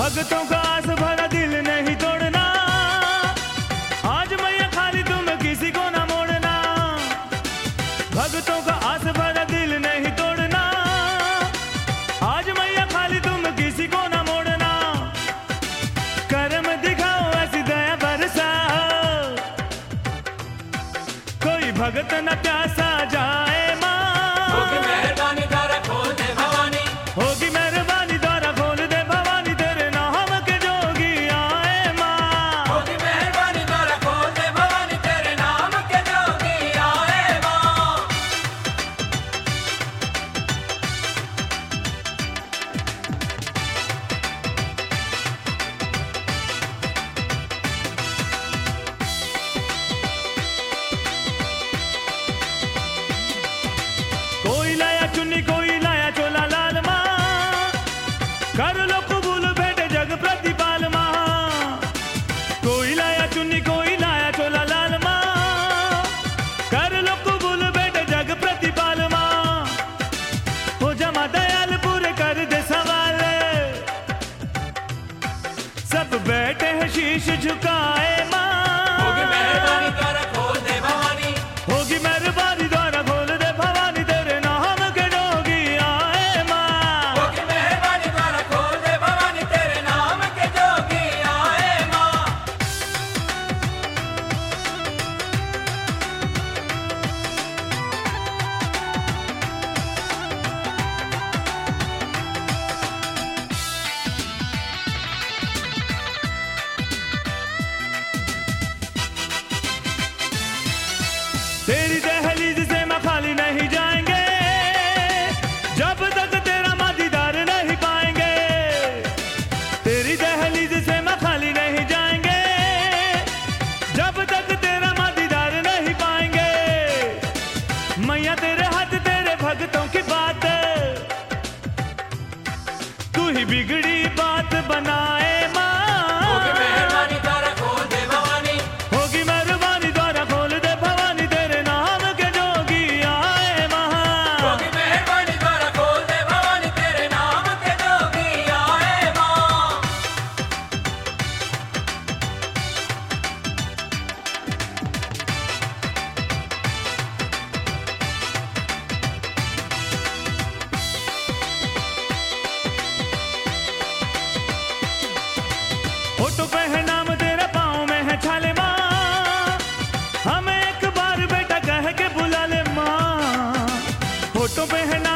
भक्तों का आस भरा दिल नहीं तोड़ना, आज मैया खाली तुम किसी को ना मोड़ना। भक्तों का आस भरा दिल नहीं तोड़ना, आज मैया खाली तुम किसी को ना मोड़ना। करम दिखाओ ऐसी दया बरसाओ, कोई भगत न प्यासा जाए माँ। होगी मेहरबानी द्वारा खोल दे भवानी, होगी मेहरबानी द्वारा खोल दे भवानी, तेरे नाम के जोगी आए माँ। होगी मेहरबानी द्वारा खोल दे भवानी, तेरे नाम के जोगी आए माँ। कोई लाया चुन्नी कोई लाया चोला लाल माँ, कर लो कबूल बेटे जग प्रतिपाल माँ। कोई लाया चुन्नी कोई लाया चोला लाल माँ, कर लो कबूल बेटे जग प्रतिपाल माँ। हो जमा दयाल पूरे कर दे सवाल, सब बैठे हैं शीश झुकाए माँ। होगी मेहरबानी द्वारा खोल दे भवानी, होगी मेहरबानी द्वारा खोल दे भवानी, तेरे नाम के जोगी आए माँ। होगी मेहरबानी द्वारा खोल दे भवानी, तेरे नाम के जोगी आए माँ। तेरी दहलीज से मैं खाली नहीं जाएंगे, जब तक तेरा माँ दीदार नहीं पाएंगे। तेरी दहलीज से मैं खाली नहीं जाएंगे, जब तक तेरा माँ दीदार नहीं पाएंगे। मैया तेरे हाथ तेरे भक्तों की बात, तू ही बिगड़ी बात बनाए माँ। होगी मेहरबानी द्वारा खोल दे भवानी, होगी मेहरबानी द्वारा खोल दे भवानी, तेरे नाम के जोगी आए माँ। होगी मेहरबानी द्वारा खोल दे भवानी, तेरे नाम के जोगी आए माँ। फोटो पे है नाम तेरा, पाँव में है छाले माँ, हमें एक बार बेटा कह के बुला ले माँ। फोटो पे है